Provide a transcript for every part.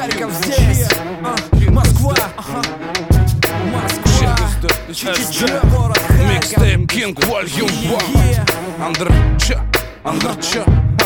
Харьков здесь, Москва, город Харьков. Микстейп King Volume 1. Андерча.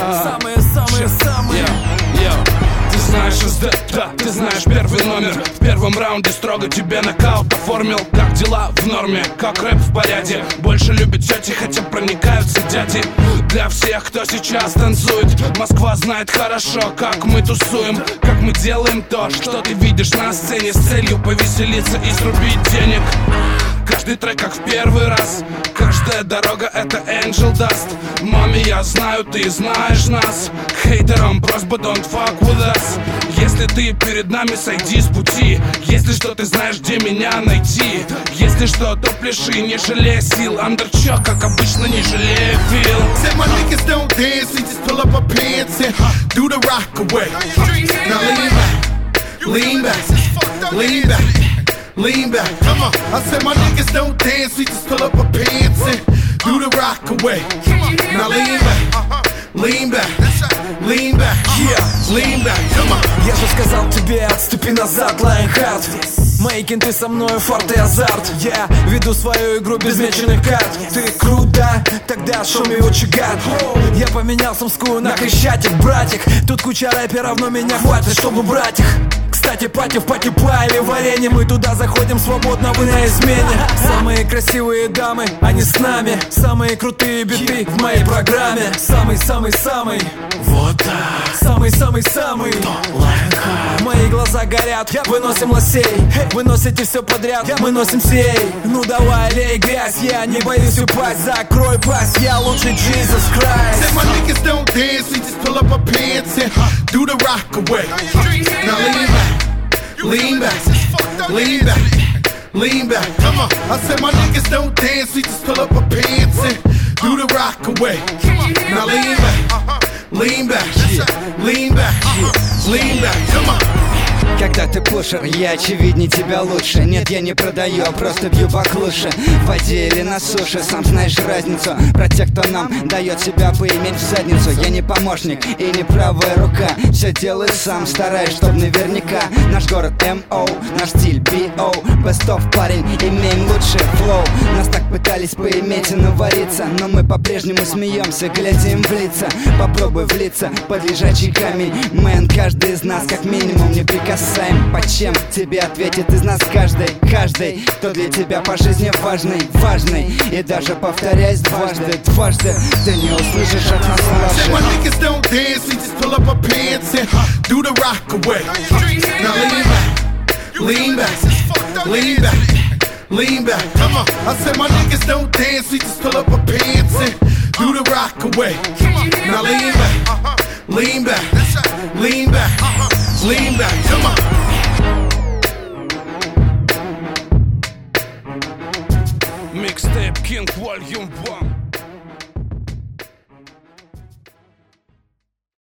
Самые. Ты знаешь СД, да, ты знаешь первый номер. В первом раунде строго тебе нокаут оформил. Как дела в норме, как рэп в порядке. Больше любят тети, хотя проникаются дяди. Для всех, кто сейчас танцует, Москва знает хорошо, как мы тусуем. Как мы делаем то, что ты видишь на сцене, с целью повеселиться и срубить денег. Каждый трек как в первый раз, каждая дорога это Angel Dust. Маме, я знаю, ты знаешь нас. Хейтерам просьба don't fuck with us. Если ты перед нами, сойди с пути. Если что, ты знаешь, где меня найти. Если что, то пляши, не жалея сил. Андерчо, как обычно, не жалея фил. Said my niggas don't dance, we just pull up our pants and do the rock away. Now lean back, lean back. Lean back, come on. I said my niggas don't dance, we just pull up our pants and do the rock away. Now lean back, lean back, lean back, yeah, lean back, come on. Я же сказал тебе, отступи назад, Лайнхард. Мои кенты со мною, форт и азарт. Я веду свою игру без меченых карт. Ты круто, тогда show me what you got. Я поменял Сумскую на Хрещатик, братик. Тут куча рэперов, но меня хватит, чтобы брать их. Кстати, пати в пати пали варенье. Мы туда заходим свободно, вы на измене. Самые красивые дамы, они с нами. Самые крутые биты в моей программе. Самый-самый-самый, вот так. Самый-самый-самый, мои глаза горят, выносим лосей. Вы носите все подряд, мы носим сей. Ну давай, лей грязь, я не боюсь упасть. Закрой пасть, я лучше Jesus Christ. Said my niggas don't dance, we just pull up our pants and do the rock away. Now lean back, lean back, lean back, come on. I said my niggas don't dance, we just pull up our pants and do the rock away. Now lean back, lean back, lean back, come on. Когда ты пушер, я очевидней тебя лучше. Нет, я не продаю, а просто бью баклуши. В воде или на суше, сам знаешь разницу. Про тех, кто нам дает себя поиметь в задницу. Я не помощник и не правая рука. Все делаю сам, стараюсь, чтоб наверняка. Наш город МО, наш стиль BO. Best of, парень, имеем лучший флоу. Нас так пытались поиметь и навариться, но мы по-прежнему смеемся, глядя им в лица. Попробуй влиться под лежачий камень. Мэн, каждый из нас как минимум не прикасаем. По чем тебе ответит из нас каждый, кто для тебя по жизни важный. И даже повторяясь дважды, ты не услышишь от нас Said my лажи. niggas don't dance, we just pull up our pants and do the rock away. Now lean back, lean back, lean back, come on. I said my niggas don't dance, we just pull up our pants and do the rock away. Now lean back, lean back, lean back, come on.